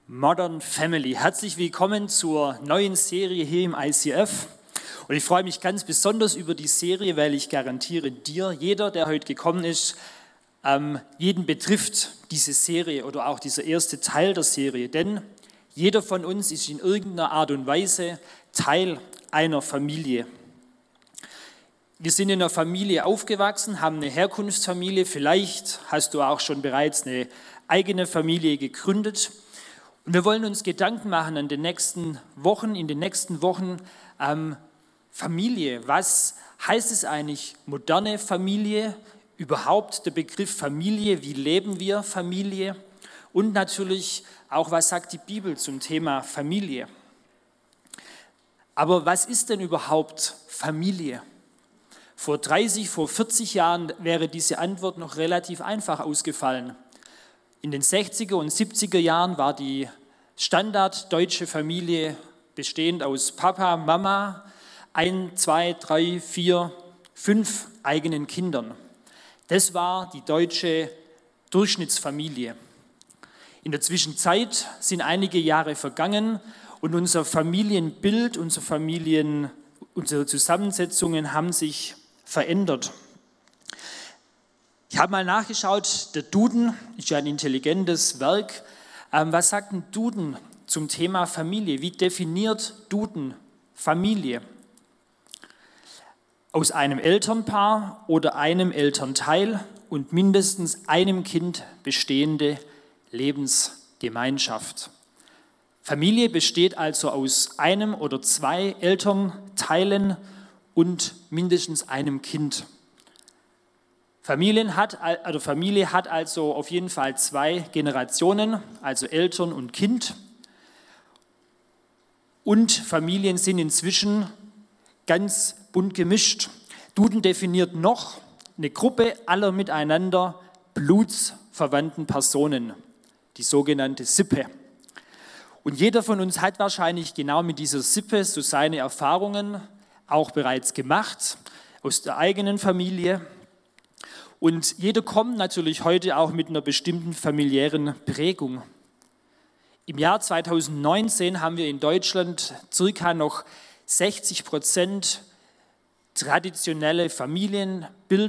Modern Family. Herzlich willkommen zur neuen Serie hier im ICF. Und ich freue mich ganz besonders über die Serie, weil ich garantiere dir, jeder, der heute gekommen ist, jeden betrifft diese Serie oder auch dieser erste Teil der Serie. Denn jeder von uns ist in irgendeiner Art und Weise Teil einer Familie. Wir sind in einer Familie aufgewachsen, haben eine Herkunftsfamilie. Vielleicht hast du auch schon bereits eine eigene Familie gegründet. Und wir wollen uns Gedanken machen in den nächsten Wochen, Familie. Was heißt es eigentlich, moderne Familie? Überhaupt der Begriff Familie, wie leben wir Familie? Und natürlich auch, was sagt die Bibel zum Thema Familie? Aber was ist denn überhaupt Familie? Vor 30, vor 40 Jahren wäre diese Antwort noch relativ einfach ausgefallen. In den 60er und 70er Jahren war die standarddeutsche Familie bestehend aus Papa, Mama, 1, 2, 3, 4, 5 eigenen Kindern. Das war die deutsche Durchschnittsfamilie. In der Zwischenzeit sind einige Jahre vergangen und unser Familienbild, unsere Zusammensetzungen haben sich verändert. Ich habe mal nachgeschaut, der Duden ist ja ein intelligentes Werk. Was sagt ein Duden zum Thema Familie? Wie definiert Duden Familie? Aus einem Elternpaar oder einem Elternteil und mindestens einem Kind bestehende Lebensgemeinschaft. Familie besteht also aus einem oder zwei Elternteilen und mindestens einem Kind. Familie hat also auf jeden Fall zwei Generationen, also Eltern und Kind. Und Familien sind inzwischen ganz bunt gemischt. Duden definiert noch eine Gruppe aller miteinander blutsverwandten Personen, die sogenannte Sippe. Und jeder von uns hat wahrscheinlich genau mit dieser Sippe so seine Erfahrungen auch bereits gemacht, aus der eigenen Familie. Und jeder kommt natürlich heute auch mit einer bestimmten familiären Prägung. Im Jahr 2019 haben wir in Deutschland circa noch 60% traditionelle Familien,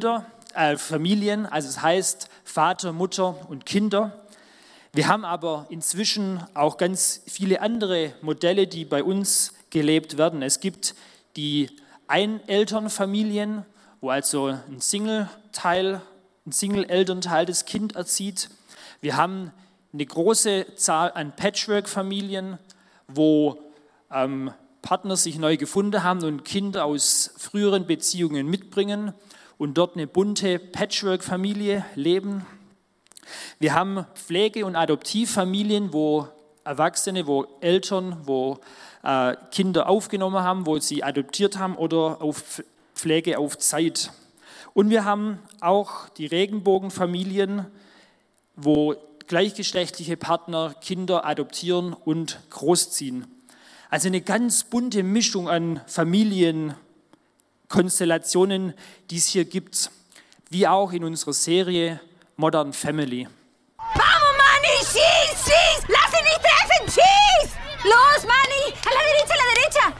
also das heißt Vater, Mutter und Kinder. Wir haben aber inzwischen auch ganz viele andere Modelle, die bei uns gelebt werden. Es gibt die Einelternfamilien, wo also ein Single-Elternteil das Kind erzieht. Wir haben eine große Zahl an Patchwork-Familien, wo Partner sich neu gefunden haben und Kinder aus früheren Beziehungen mitbringen und dort eine bunte Patchwork-Familie leben. Wir haben Pflege- und Adoptivfamilien, wo Erwachsene, wo Eltern, wo Kinder aufgenommen haben, wo sie adoptiert haben oder auf Pflege auf Zeit. Und wir haben auch die Regenbogenfamilien, wo gleichgeschlechtliche Partner Kinder adoptieren und großziehen. Also eine ganz bunte Mischung an Familienkonstellationen, die es hier gibt, wie auch in unserer Serie Modern Family. Vamos, Manni, schieß! Lass ihn nicht treffen, schieß! Los, Manni! A la derecha!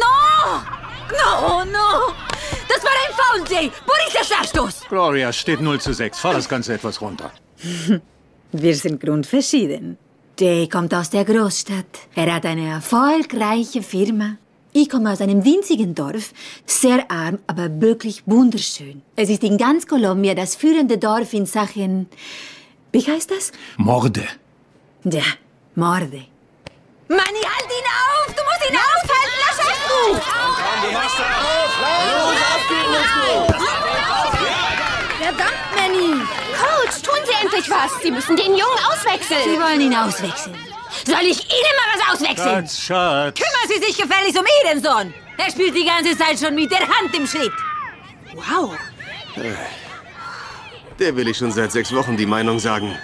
No! Das war ein Foul, Jay! Wo ist der Strafstoß? Gloria, steht 0:6. Fahr das Ganze etwas runter. Wir sind grundverschieden. Jay kommt aus der Großstadt. Er hat eine erfolgreiche Firma. Ich komme aus einem winzigen Dorf, sehr arm, aber wirklich wunderschön. Es ist in ganz Kolumbien das führende Dorf in Sachen... Wie heißt das? Morde. Ja, Morde. Manni, halt ihn auf! Du musst ihn aufhalten! Das schaffst du! Verdammt, Manny! Coach, tun Sie endlich was! Sie müssen den Jungen auswechseln! Sie wollen ihn auswechseln. Soll ich Ihnen mal was auswechseln? Schatz. Kümmern Sie sich gefälligst um Ihren Sohn! Er spielt die ganze Zeit schon mit der Hand im Schritt. Wow! Der will ich schon seit 6 Wochen die Meinung sagen.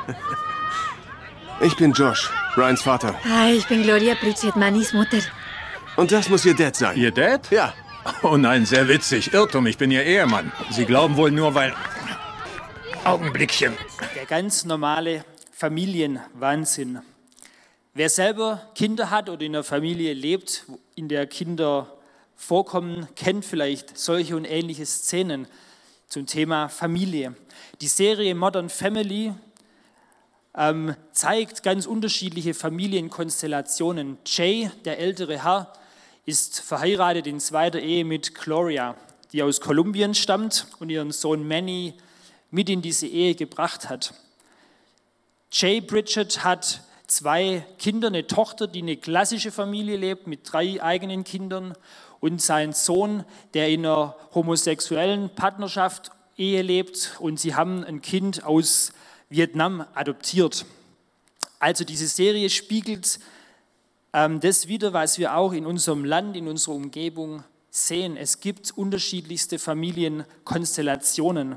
Ich bin Josh, Ryans Vater. Hi, ich bin Gloria Pritchett, Mannys Mutter. Und das muss Ihr Dad sein. Ihr Dad? Ja. Oh nein, sehr witzig. Irrtum, ich bin Ihr Ehemann. Sie glauben wohl nur, weil... Augenblickchen. Der ganz normale Familienwahnsinn. Wer selber Kinder hat oder in einer Familie lebt, in der Kinder vorkommen, kennt vielleicht solche und ähnliche Szenen zum Thema Familie. Die Serie Modern Family zeigt ganz unterschiedliche Familienkonstellationen. Jay, der ältere Herr, ist verheiratet in zweiter Ehe mit Gloria, die aus Kolumbien stammt und ihren Sohn Manny mit in diese Ehe gebracht hat. Jay Bridget hat 2 Kinder, eine Tochter, die eine klassische Familie lebt mit 3 eigenen Kindern und seinen Sohn, der in einer homosexuellen Partnerschaft, Ehe lebt, und sie haben ein Kind aus Vietnam adoptiert. Also diese Serie spiegelt das wider, was wir auch in unserem Land, in unserer Umgebung sehen. Es gibt unterschiedlichste Familienkonstellationen.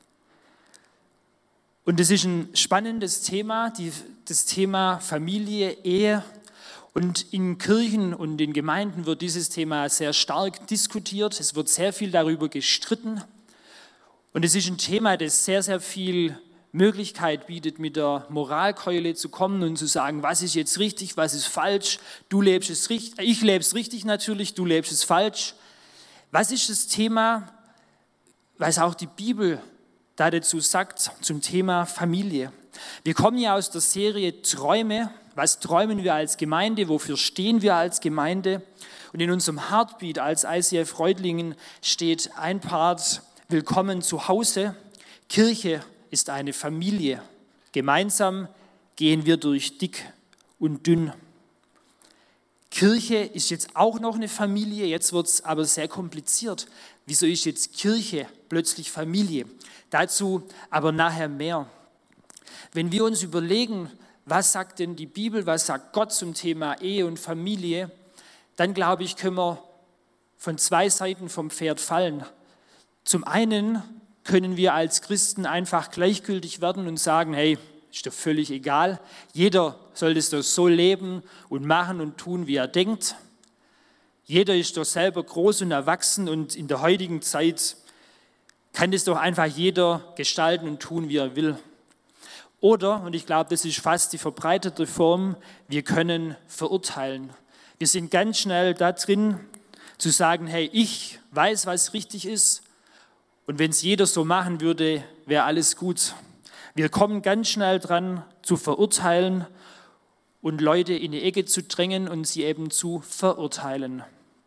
Und es ist ein spannendes Thema, das Thema Familie, Ehe. Und in Kirchen und in Gemeinden wird dieses Thema sehr stark diskutiert. Es wird sehr viel darüber gestritten. Und es ist ein Thema, das sehr, sehr viel Möglichkeit bietet, mit der Moralkeule zu kommen und zu sagen, was ist jetzt richtig, was ist falsch, du lebst es richtig, ich lebe es richtig natürlich, du lebst es falsch. Was ist das Thema, was auch die Bibel da dazu sagt, zum Thema Familie? Wir kommen ja aus der Serie Träume. Was träumen wir als Gemeinde? Wofür stehen wir als Gemeinde? Und in unserem Heartbeat als ICF Reutlingen steht ein Part: Willkommen zu Hause. Kirche ist eine Familie. Gemeinsam gehen wir durch dick und dünn. Kirche ist jetzt auch noch eine Familie, jetzt wird es aber sehr kompliziert. Wieso ist jetzt Kirche plötzlich Familie? Dazu aber nachher mehr. Wenn wir uns überlegen, was sagt denn die Bibel, was sagt Gott zum Thema Ehe und Familie, dann glaube ich, können wir von 2 Seiten vom Pferd fallen. Zum einen können wir als Christen einfach gleichgültig werden und sagen, hey, ist doch völlig egal, jeder soll das doch so leben und machen und tun, wie er denkt. Jeder ist doch selber groß und erwachsen und in der heutigen Zeit kann das doch einfach jeder gestalten und tun, wie er will. Oder, und ich glaube, das ist fast die verbreitete Form, wir können verurteilen. Wir sind ganz schnell da drin, zu sagen, hey, ich weiß, was richtig ist, und wenn es jeder so machen würde, wäre alles gut. Wir kommen ganz schnell dran, zu verurteilen und Leute in die Ecke zu drängen und sie eben zu verurteilen.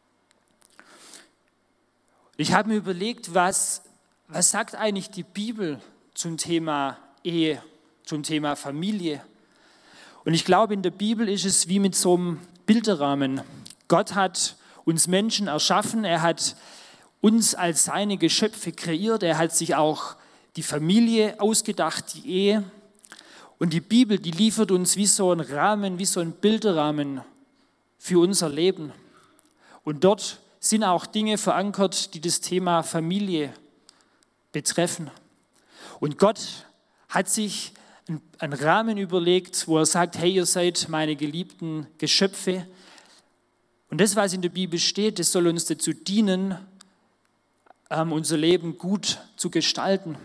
Ich habe mir überlegt, was sagt eigentlich die Bibel zum Thema Ehe, zum Thema Familie? Und ich glaube, in der Bibel ist es wie mit so einem Bilderrahmen. Gott hat uns Menschen erschaffen, er hat uns als seine Geschöpfe kreiert, er hat sich auch die Familie ausgedacht, die Ehe. Und die Bibel, die liefert uns wie so ein Rahmen, wie so ein Bilderrahmen für unser Leben. Und dort sind auch Dinge verankert, die das Thema Familie betreffen. Und Gott hat sich einen Rahmen überlegt, wo er sagt, hey, ihr seid meine geliebten Geschöpfe. Und das, was in der Bibel steht, das soll uns dazu dienen, unser Leben gut zu gestalten.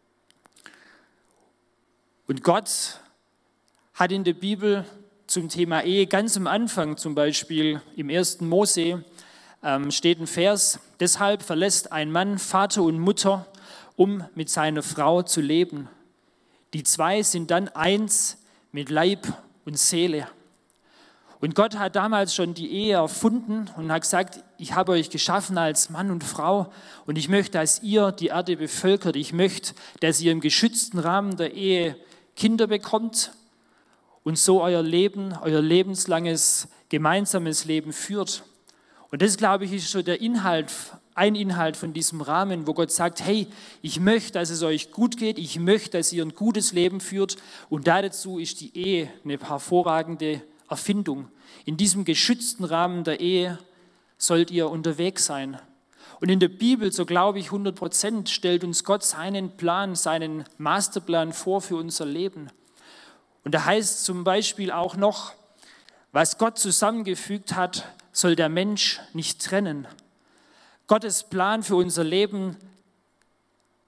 Und Gott hat in der Bibel zum Thema Ehe ganz am Anfang, zum Beispiel im 1. Mose, steht ein Vers: Deshalb verlässt ein Mann Vater und Mutter, um mit seiner Frau zu leben. Die 2 sind dann eins mit Leib und Seele. Und Gott hat damals schon die Ehe erfunden und hat gesagt, ich habe euch geschaffen als Mann und Frau und ich möchte, dass ihr die Erde bevölkert. Ich möchte, dass ihr im geschützten Rahmen der Ehe Kinder bekommt und so euer Leben, euer lebenslanges gemeinsames Leben führt. Und das, glaube ich, ist so ein Inhalt von diesem Rahmen, wo Gott sagt, hey, ich möchte, dass es euch gut geht, ich möchte, dass ihr ein gutes Leben führt, und dazu ist die Ehe eine hervorragende Erfindung. In diesem geschützten Rahmen der Ehe sollt ihr unterwegs sein. Und in der Bibel, so glaube ich 100%, stellt uns Gott seinen Plan, seinen Masterplan vor für unser Leben. Und da heißt zum Beispiel auch noch, was Gott zusammengefügt hat, soll der Mensch nicht trennen. Gottes Plan für unser Leben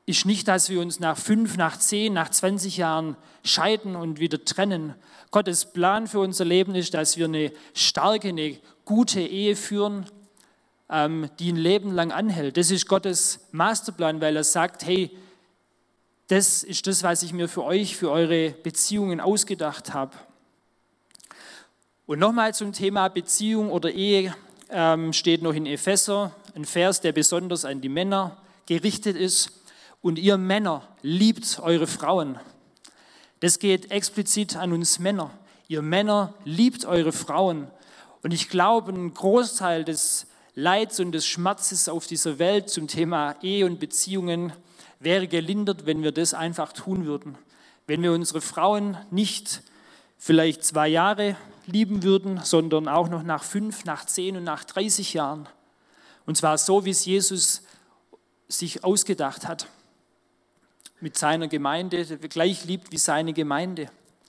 ist nicht, dass wir uns nach 5, nach 10, nach 20 Jahren scheiden und wieder trennen. Gottes Plan für unser Leben ist, dass wir eine starke, eine gute Ehe führen, die ein Leben lang anhält. Das ist Gottes Masterplan, weil er sagt, hey, das ist das, was ich mir für euch, für eure Beziehungen ausgedacht habe. Und nochmal zum Thema Beziehung oder Ehe steht noch in Epheser ein Vers, der besonders an die Männer gerichtet ist. Und ihr Männer, liebt eure Frauen. Das geht explizit an uns Männer. Ihr Männer, liebt eure Frauen. Und ich glaube, ein Großteil des Leids und des Schmerzes auf dieser Welt zum Thema Ehe und Beziehungen wäre gelindert, wenn wir das einfach tun würden. Wenn wir unsere Frauen nicht vielleicht 2 Jahre lieben würden, sondern auch noch nach 5, nach 10 und nach 30 Jahren. Und zwar so, wie es Jesus sich ausgedacht hat. Mit seiner Gemeinde, gleich liebt wie seine Gemeinde.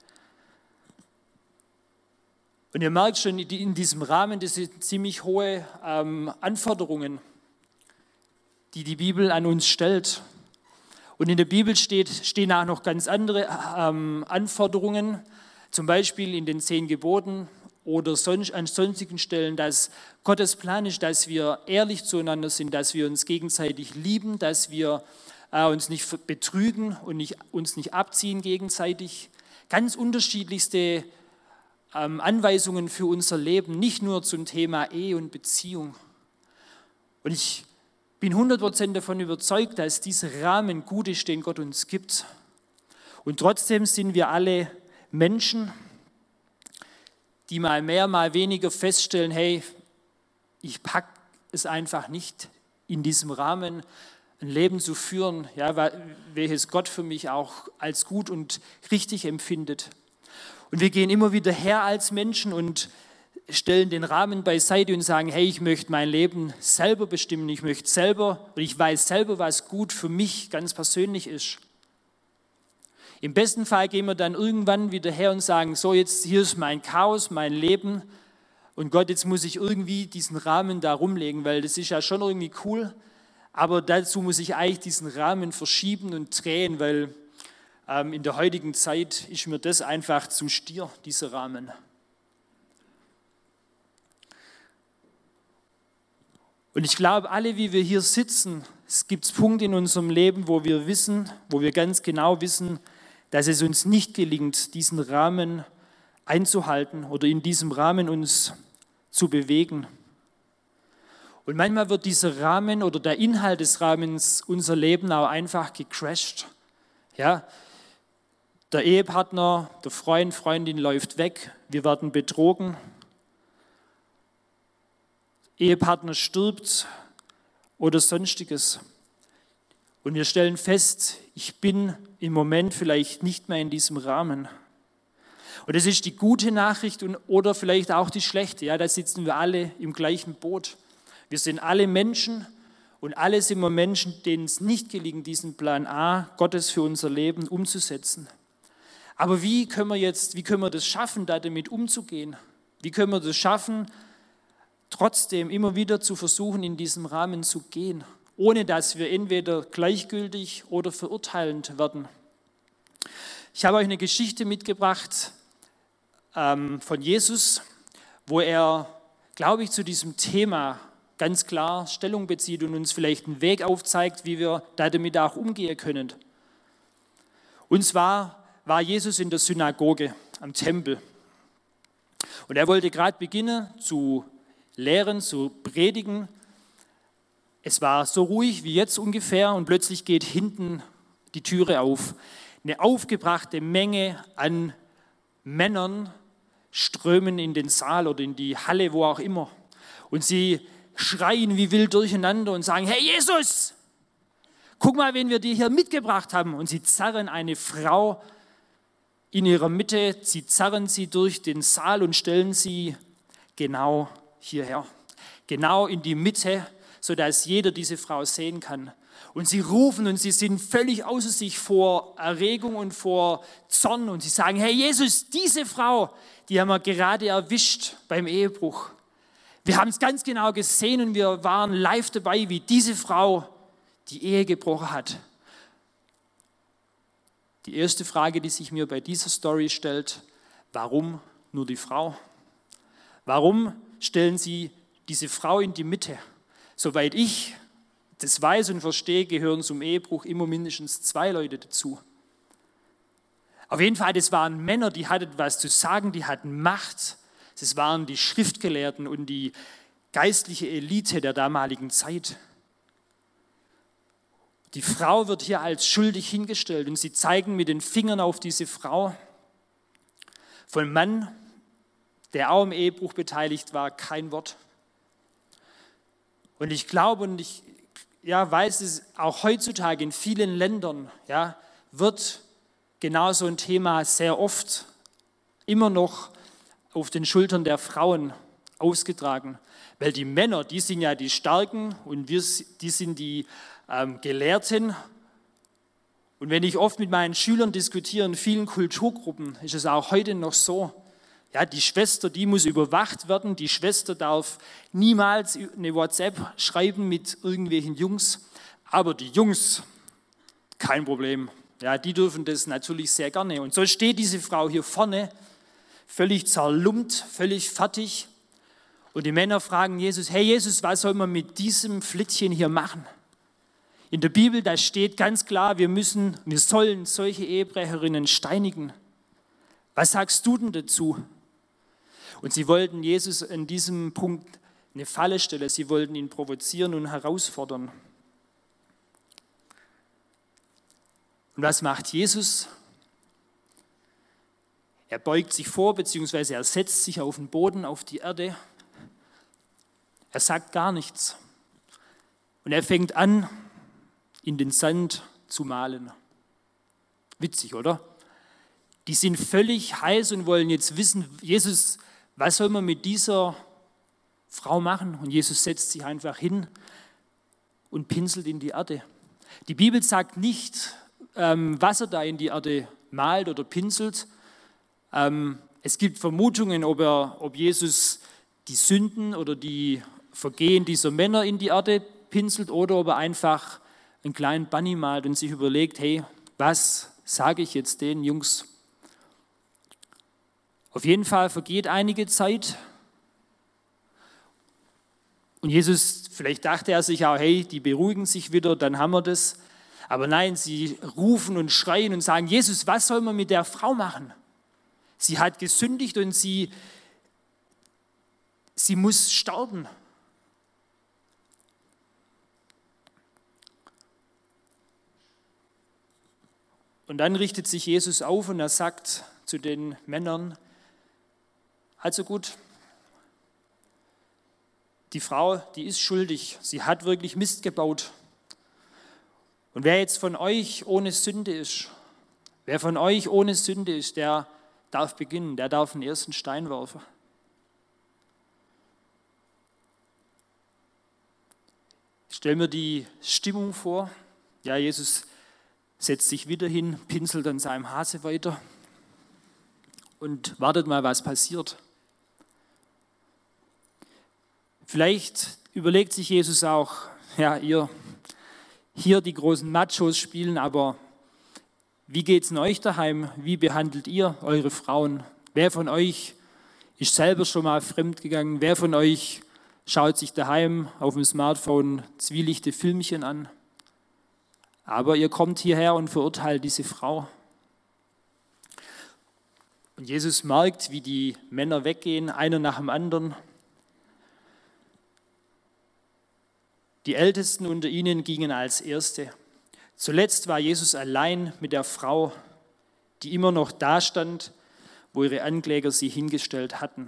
Und ihr merkt schon, in diesem Rahmen, das sind ziemlich hohe Anforderungen, die die Bibel an uns stellt. Und in der Bibel stehen auch noch ganz andere Anforderungen, zum Beispiel in den 10 Geboten oder an sonstigen Stellen, dass Gottes Plan ist, dass wir ehrlich zueinander sind, dass wir uns gegenseitig lieben, dass wir uns nicht betrügen und uns nicht abziehen gegenseitig. Ganz unterschiedlichste Anweisungen für unser Leben, nicht nur zum Thema Ehe und Beziehung. Und ich bin 100% davon überzeugt, dass dieser Rahmen gut ist, den Gott uns gibt. Und trotzdem sind wir alle Menschen, die mal mehr, mal weniger feststellen, hey, ich packe es einfach nicht in diesem Rahmen, ein Leben zu führen, ja, welches Gott für mich auch als gut und richtig empfindet. Und wir gehen immer wieder her als Menschen und stellen den Rahmen beiseite und sagen, hey, ich möchte mein Leben selber bestimmen, ich weiß selber, was gut für mich ganz persönlich ist. Im besten Fall gehen wir dann irgendwann wieder her und sagen, so jetzt hier ist mein Chaos, mein Leben und Gott, jetzt muss ich irgendwie diesen Rahmen da rumlegen, weil das ist ja schon irgendwie cool, aber dazu muss ich eigentlich diesen Rahmen verschieben und drehen, weil in der heutigen Zeit ist mir das einfach zu stier, dieser Rahmen. Und ich glaube, alle, wie wir hier sitzen, es gibt Punkte in unserem Leben, wo wir ganz genau wissen, dass es uns nicht gelingt, diesen Rahmen einzuhalten oder in diesem Rahmen uns zu bewegen. Und manchmal wird dieser Rahmen oder der Inhalt des Rahmens unser Leben auch einfach gecrasht. Ja, der Ehepartner, der Freund, Freundin läuft weg, wir werden betrogen, Ehepartner stirbt oder sonstiges. Und wir stellen fest, ich bin im Moment vielleicht nicht mehr in diesem Rahmen. Und das ist die gute Nachricht oder vielleicht auch die schlechte. Ja, da sitzen wir alle im gleichen Boot. Wir sind alle Menschen und alle sind wir Menschen, denen es nicht gelingt, diesen Plan A Gottes für unser Leben umzusetzen. Aber wie können wir das schaffen, da damit umzugehen? Wie können wir das schaffen, trotzdem immer wieder zu versuchen, in diesem Rahmen zu gehen, ohne dass wir entweder gleichgültig oder verurteilend werden? Ich habe euch eine Geschichte mitgebracht von Jesus, wo er, glaube ich, zu diesem Thema ganz klar Stellung bezieht und uns vielleicht einen Weg aufzeigt, wie wir damit auch umgehen können. Und zwar war Jesus in der Synagoge am Tempel. Und er wollte gerade beginnen zu lehren, zu predigen. Es war so ruhig wie jetzt ungefähr und plötzlich geht hinten die Türe auf. Eine aufgebrachte Menge an Männern strömen in den Saal oder in die Halle, wo auch immer. Und sie schreien wie wild durcheinander und sagen, hey Jesus, guck mal, wen wir dir hier mitgebracht haben. Und sie zerren eine Frau in ihrer Mitte, sie zerren sie durch den Saal und stellen sie genau hierher, genau in die Mitte, sodass jeder diese Frau sehen kann. Und sie rufen und sie sind völlig außer sich vor Erregung und vor Zorn und sie sagen, hey Jesus, diese Frau, die haben wir gerade erwischt beim Ehebruch. Wir haben es ganz genau gesehen und wir waren live dabei, wie diese Frau die Ehe gebrochen hat. Die erste Frage, die sich mir bei dieser Story stellt: Warum nur die Frau? Warum stellen Sie diese Frau in die Mitte? Soweit ich das weiß und verstehe, gehören zum Ehebruch immer mindestens 2 Leute dazu. Auf jeden Fall, das waren Männer, die hatten was zu sagen, die hatten Macht. Das waren die Schriftgelehrten und die geistliche Elite der damaligen Zeit. Die Frau wird hier als schuldig hingestellt und sie zeigen mit den Fingern auf diese Frau. Vom Mann, der auch im Ehebruch beteiligt war, kein Wort. Und ich glaube und ich weiß es auch heutzutage in vielen Ländern, wird genau so ein Thema sehr oft immer noch auf den Schultern der Frauen ausgetragen. Weil die Männer, die sind ja die Starken und die sind die Gelehrten. Und wenn ich oft mit meinen Schülern diskutiere, in vielen Kulturgruppen, ist es auch heute noch so, die Schwester, die muss überwacht werden, die Schwester darf niemals eine WhatsApp schreiben mit irgendwelchen Jungs, aber die Jungs, kein Problem, die dürfen das natürlich sehr gerne. Und so steht diese Frau hier vorne, völlig zerlumpt, völlig fertig. Und die Männer fragen Jesus: Hey Jesus, was soll man mit diesem Flittchen hier machen? In der Bibel, da steht ganz klar, wir sollen solche Ehebrecherinnen steinigen. Was sagst du denn dazu? Und sie wollten Jesus an diesem Punkt eine Falle stellen. Sie wollten ihn provozieren und herausfordern. Und was macht Jesus? Er beugt sich vor, beziehungsweise er setzt sich auf den Boden, auf die Erde. Er sagt gar nichts. Und er fängt an, in den Sand zu malen. Witzig, oder? Die sind völlig heiß und wollen jetzt wissen: Jesus, was soll man mit dieser Frau machen? Und Jesus setzt sich einfach hin und pinselt in die Erde. Die Bibel sagt nicht, was er da in die Erde malt oder pinselt. Es gibt Vermutungen, ob Jesus die Sünden oder die Vergehen dieser Männer in die Erde pinselt oder ob er einfach einen kleinen Bunny malt und sich überlegt: Hey, was sage ich jetzt den Jungs? Auf jeden Fall vergeht einige Zeit und Jesus, vielleicht dachte er sich auch: Hey, die beruhigen sich wieder, dann haben wir das. Aber nein, sie rufen und schreien und sagen: Jesus, was soll man mit der Frau machen? Sie hat gesündigt und sie muss sterben. Und dann richtet sich Jesus auf und er sagt zu den Männern: Also gut, die Frau, die ist schuldig, sie hat wirklich Mist gebaut. Und wer jetzt von euch ohne Sünde ist, der darf beginnen, der darf den ersten Stein werfen. Ich stelle mir die Stimmung vor. Jesus setzt sich wieder hin, pinselt an seinem Hase weiter und wartet mal, was passiert. Vielleicht überlegt sich Jesus auch: Ihr hier die großen Machos spielen, aber wie geht's in euch daheim? Wie behandelt ihr eure Frauen? Wer von euch ist selber schon mal fremd gegangen? Wer von euch schaut sich daheim auf dem Smartphone zwielichte Filmchen an? Aber ihr kommt hierher und verurteilt diese Frau. Und Jesus merkt, wie die Männer weggehen, einer nach dem anderen. Die Ältesten unter ihnen gingen als Erste. Zuletzt war Jesus allein mit der Frau, die immer noch da stand, wo ihre Ankläger sie hingestellt hatten.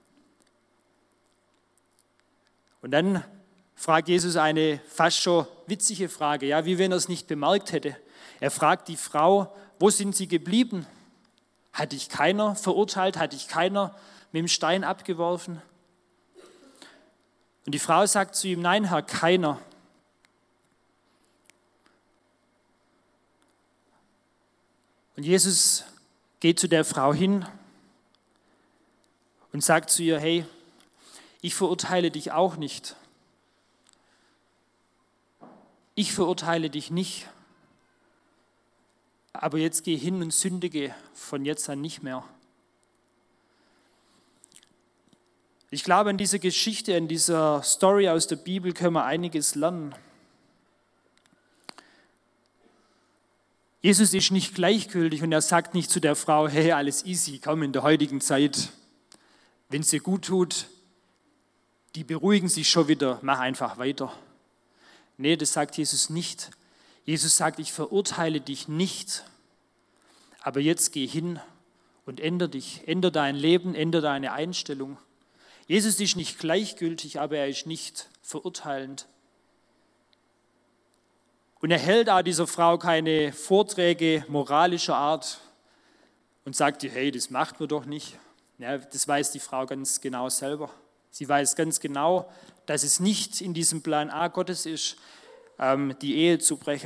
Und dann fragt Jesus eine fast schon witzige Frage, wie wenn er es nicht bemerkt hätte. Er fragt die Frau: Wo sind sie geblieben? Hat dich keiner verurteilt? Hat dich keiner mit dem Stein abgeworfen? Und die Frau sagt zu ihm: Nein, Herr, keiner. Und Jesus geht zu der Frau hin und sagt zu ihr: Hey, ich verurteile dich auch nicht. Ich verurteile dich nicht. aber jetzt geh hin und sündige von jetzt an nicht mehr. Ich glaube, an dieser Geschichte, an dieser Story aus der Bibel können wir einiges lernen. Jesus ist nicht gleichgültig und er sagt nicht zu der Frau, hey, alles easy, komm in der heutigen Zeit, wenn es dir gut tut, die beruhigen sich schon wieder, mach einfach weiter. Nee, das sagt Jesus nicht. Jesus sagt, ich verurteile dich nicht, aber jetzt geh hin und ändere dich, ändere dein Leben, ändere deine Einstellung. Jesus ist nicht gleichgültig, aber er ist nicht verurteilend. Und er hält auch dieser Frau keine Vorträge moralischer Art und sagt ihr, hey, das macht man doch nicht. Ja, das weiß die Frau ganz genau selber. Sie weiß ganz genau, dass es nicht in diesem Plan A Gottes ist, die Ehe zu brechen.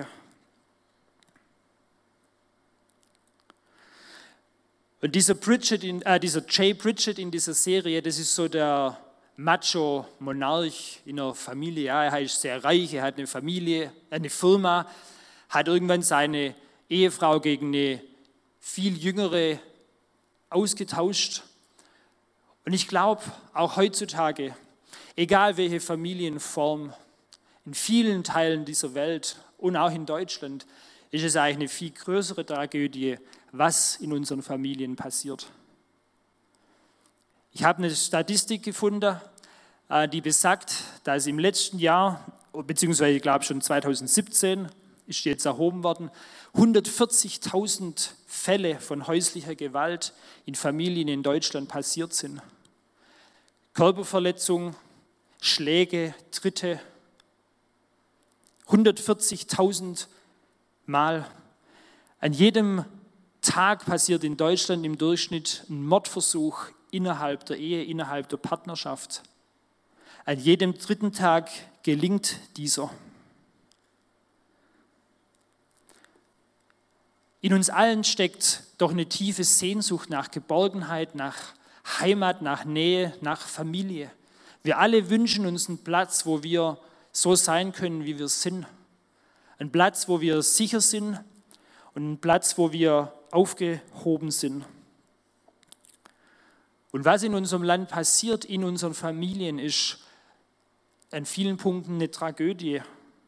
Und dieser Jay Pritchett in dieser Serie, das ist so der Macho-Monarch in einer Familie. Ja, er ist sehr reich, er hat eine Familie, eine Firma, hat irgendwann seine Ehefrau gegen eine viel jüngere ausgetauscht. Und ich glaube, auch heutzutage, egal welche Familienform, in vielen Teilen dieser Welt und auch in Deutschland, ist es eigentlich eine viel größere Tragödie, was in unseren Familien passiert. Ich habe eine Statistik gefunden, die besagt, dass im letzten Jahr, beziehungsweise ich glaube schon 2017, ist jetzt erhoben worden, 140.000 Fälle von häuslicher Gewalt in Familien in Deutschland passiert sind. Körperverletzung, Schläge, Tritte, 140.000 Mal. An jedem Tag passiert in Deutschland im Durchschnitt ein Mordversuch innerhalb der Ehe, innerhalb der Partnerschaft. An jedem dritten Tag gelingt dieser. In uns allen steckt doch eine tiefe Sehnsucht nach Geborgenheit, nach Heimat, nach Nähe, nach Familie. Wir alle wünschen uns einen Platz, wo wir so sein können, wie wir sind. Ein Platz, wo wir sicher sind und ein Platz, wo wir aufgehoben sind. Und was in unserem Land passiert, in unseren Familien, ist an vielen Punkten eine Tragödie.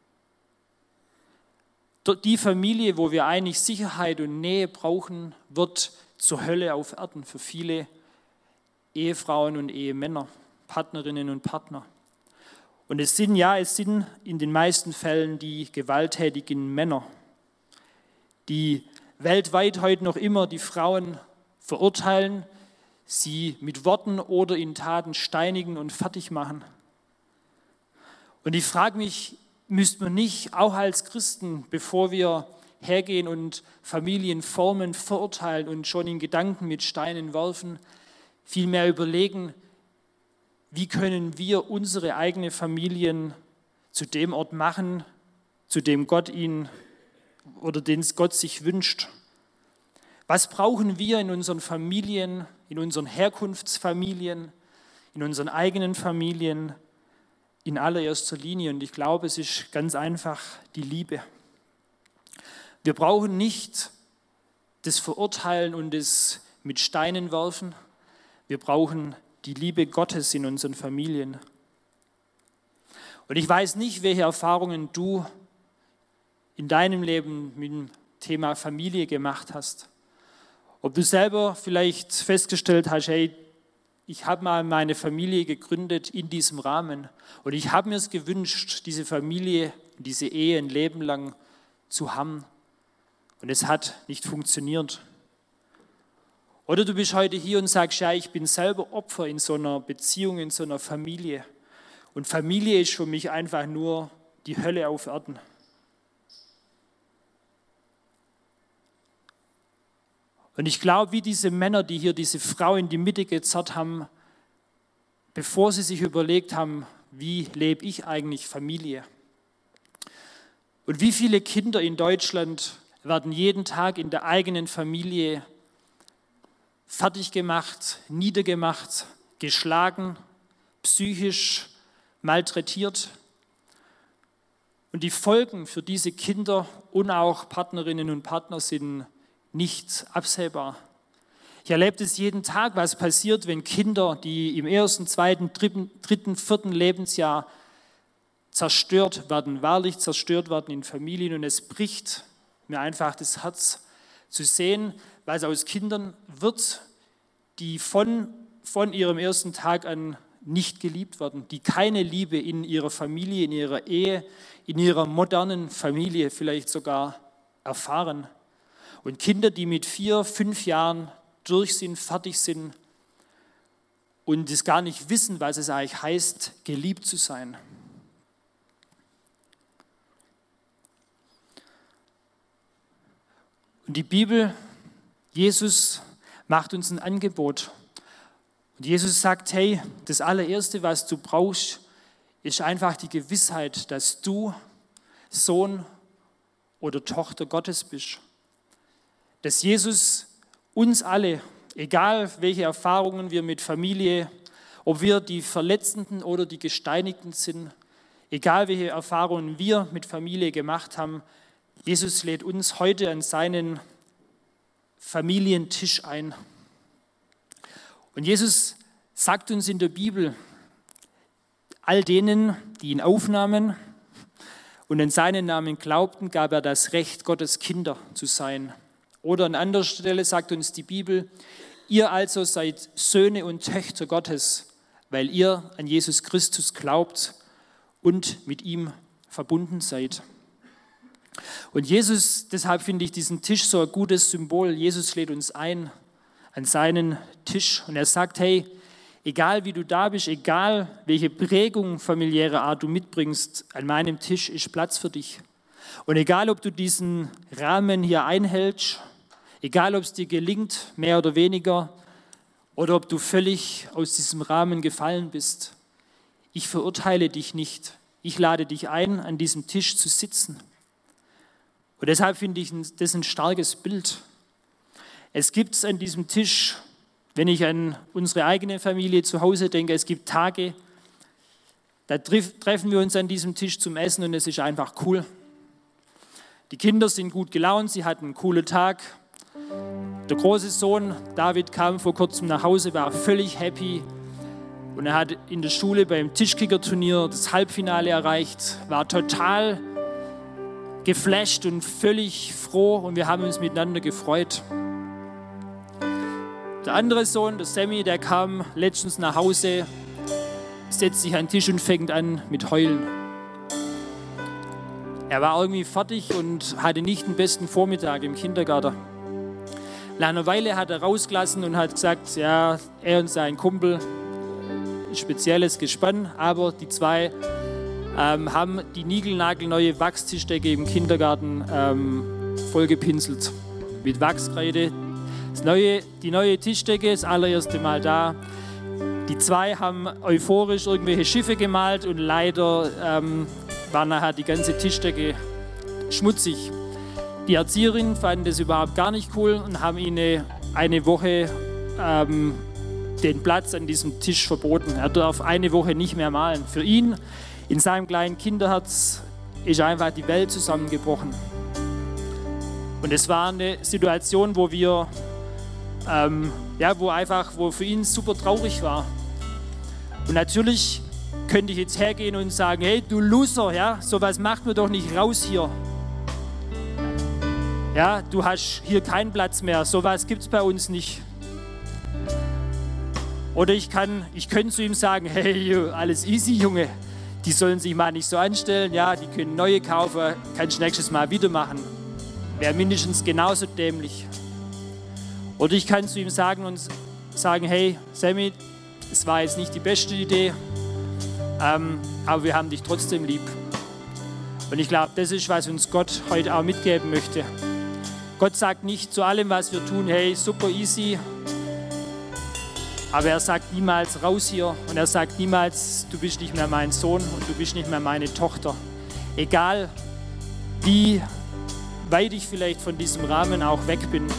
Die Familie, wo wir eigentlich Sicherheit und Nähe brauchen, wird zur Hölle auf Erden für viele Ehefrauen und Ehemänner, Partnerinnen und Partner. Und es sind in den meisten Fällen die gewalttätigen Männer, die weltweit heute noch immer die Frauen verurteilen, sie mit Worten oder in Taten steinigen und fertig machen. Und ich frage mich, müsste man nicht auch als Christen, bevor wir hergehen und Familien formen, verurteilen und schon in Gedanken mit Steinen werfen, vielmehr überlegen, wie können wir unsere eigenen Familien zu dem Ort machen, zu dem Gott ihn oder den Gott sich wünscht? Was brauchen wir in unseren Familien, in unseren Herkunftsfamilien, in unseren eigenen Familien in allererster Linie? Und ich glaube, es ist ganz einfach die Liebe. Wir brauchen nicht das Verurteilen und das mit Steinen werfen. Wir brauchen die Liebe Gottes in unseren Familien. Und ich weiß nicht, welche Erfahrungen du in deinem Leben mit dem Thema Familie gemacht hast. Ob du selber vielleicht festgestellt hast, hey, ich habe mal meine Familie gegründet in diesem Rahmen und ich habe mir es gewünscht, diese Familie, diese Ehe ein Leben lang zu haben und es hat nicht funktioniert. Oder du bist heute hier und sagst, ja, ich bin selber Opfer in so einer Beziehung, in so einer Familie. Und Familie ist für mich einfach nur die Hölle auf Erden. Und ich glaube, wie diese Männer, die hier diese Frau in die Mitte gezerrt haben, bevor sie sich überlegt haben, wie lebe ich eigentlich Familie? Und wie viele Kinder in Deutschland werden jeden Tag in der eigenen Familie fertig gemacht, niedergemacht, geschlagen, psychisch malträtiert. Und die Folgen für diese Kinder und auch Partnerinnen und Partner sind nicht absehbar. Ich erlebe das jeden Tag, was passiert, wenn Kinder, die im 1., 2., 3., 4. Lebensjahr zerstört werden, wahrlich zerstört werden in Familien. Und es bricht mir einfach das Herz zu sehen, was aus Kindern wird, die von ihrem ersten Tag an nicht geliebt werden, die keine Liebe in ihrer Familie, in ihrer Ehe, in ihrer modernen Familie vielleicht sogar erfahren. Und Kinder, die mit 4, 5 Jahren durch sind, fertig sind und es gar nicht wissen, was es eigentlich heißt, geliebt zu sein. Und die Bibel, Jesus macht uns ein Angebot. Und Jesus sagt, hey, das allererste, was du brauchst, ist einfach die Gewissheit, dass du Sohn oder Tochter Gottes bist. Dass Jesus uns alle, egal welche Erfahrungen wir mit Familie, ob wir die Verletzenden oder die Gesteinigten sind, egal welche Erfahrungen wir mit Familie gemacht haben, Jesus lädt uns heute an seinen Familientisch ein. Und Jesus sagt uns in der Bibel, all denen, die ihn aufnahmen und an seinen Namen glaubten, gab er das Recht, Gottes Kinder zu sein. Oder an anderer Stelle sagt uns die Bibel, ihr also seid Söhne und Töchter Gottes, weil ihr an Jesus Christus glaubt und mit ihm verbunden seid. Und Jesus, deshalb finde ich diesen Tisch so ein gutes Symbol. Jesus lädt uns ein an seinen Tisch und er sagt, hey, egal wie du da bist, egal welche Prägung familiärer Art du mitbringst, an meinem Tisch ist Platz für dich. Und egal, ob du diesen Rahmen hier einhältst, egal, ob es dir gelingt, mehr oder weniger, oder ob du völlig aus diesem Rahmen gefallen bist, ich verurteile dich nicht. Ich lade dich ein, an diesem Tisch zu sitzen. Und deshalb finde ich das ein starkes Bild. Es gibt an diesem Tisch, wenn ich an unsere eigene Familie zu Hause denke, es gibt Tage, da treffen wir uns an diesem Tisch zum Essen und es ist einfach cool. Die Kinder sind gut gelaunt, sie hatten einen coolen Tag. Der große Sohn David kam vor kurzem nach Hause, war völlig happy und er hat in der Schule beim Tischkicker-Turnier das Halbfinale erreicht, war total geflasht und völlig froh und wir haben uns miteinander gefreut. Der andere Sohn, der Sammy, der kam letztens nach Hause, setzt sich an den Tisch und fängt an mit Heulen. Er war irgendwie fertig und hatte nicht den besten Vormittag im Kindergarten. Nach einer Weile hat er rausgelassen und hat gesagt, ja, er und sein Kumpel, ein spezielles Gespann, aber die zwei haben die niegelnagelneue Wachstischdecke im Kindergarten vollgepinselt mit Wachskreide. Die neue Tischdecke, das allererste Mal da. Die zwei haben euphorisch irgendwelche Schiffe gemalt und leider war nachher die ganze Tischdecke schmutzig. Die Erzieherinnen fanden das überhaupt gar nicht cool und haben ihnen eine Woche den Platz an diesem Tisch verboten. Er darf eine Woche nicht mehr malen. Für ihn, in seinem kleinen Kinderherz, ist einfach die Welt zusammengebrochen. Und es war eine Situation, wo wir, wo für ihn super traurig war. Und natürlich könnte ich jetzt hergehen und sagen, hey, du Loser, ja, sowas macht man doch nicht raus hier. Ja, du hast hier keinen Platz mehr, sowas gibt es bei uns nicht. Oder ich könnte zu ihm sagen, hey, alles easy, Junge, die sollen sich mal nicht so anstellen, ja, die können neue kaufen, kannst du nächstes Mal wieder machen. Wäre mindestens genauso dämlich. Oder ich kann zu ihm sagen, hey, Sammy, es war jetzt nicht die beste Idee, aber wir haben dich trotzdem lieb. Und ich glaube, das ist, was uns Gott heute auch mitgeben möchte. Gott sagt nicht zu allem, was wir tun, hey, super easy, aber er sagt niemals raus hier und er sagt niemals, du bist nicht mehr mein Sohn und du bist nicht mehr meine Tochter. Egal, wie weit ich vielleicht von diesem Rahmen auch weg bin.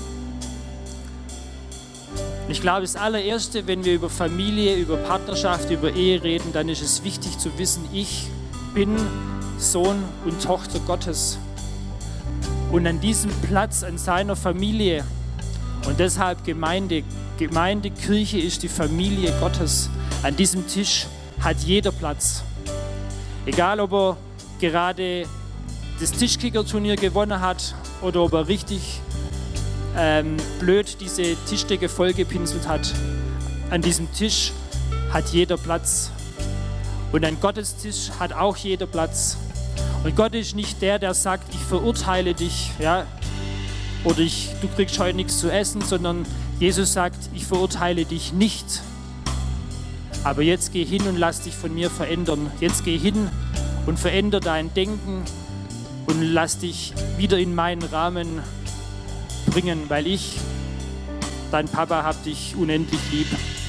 Und ich glaube, das allererste, wenn wir über Familie, über Partnerschaft, über Ehe reden, dann ist es wichtig zu wissen, ich bin Sohn und Tochter Gottes. Und an diesem Platz, an seiner Familie, und deshalb Gemeinde, Kirche ist die Familie Gottes. An diesem Tisch hat jeder Platz. Egal, ob er gerade das Tischkicker-Turnier gewonnen hat oder ob er richtig blöd diese Tischdecke vollgepinselt hat. An diesem Tisch hat jeder Platz. Und an Gottes Tisch hat auch jeder Platz. Und Gott ist nicht der sagt, ich verurteile dich, ja, oder du kriegst heute nichts zu essen, sondern Jesus sagt, ich verurteile dich nicht. Aber jetzt geh hin und lass dich von mir verändern. Jetzt geh hin und veränder dein Denken und lass dich wieder in meinen Rahmen bringen, weil ich, dein Papa, hab dich unendlich lieb.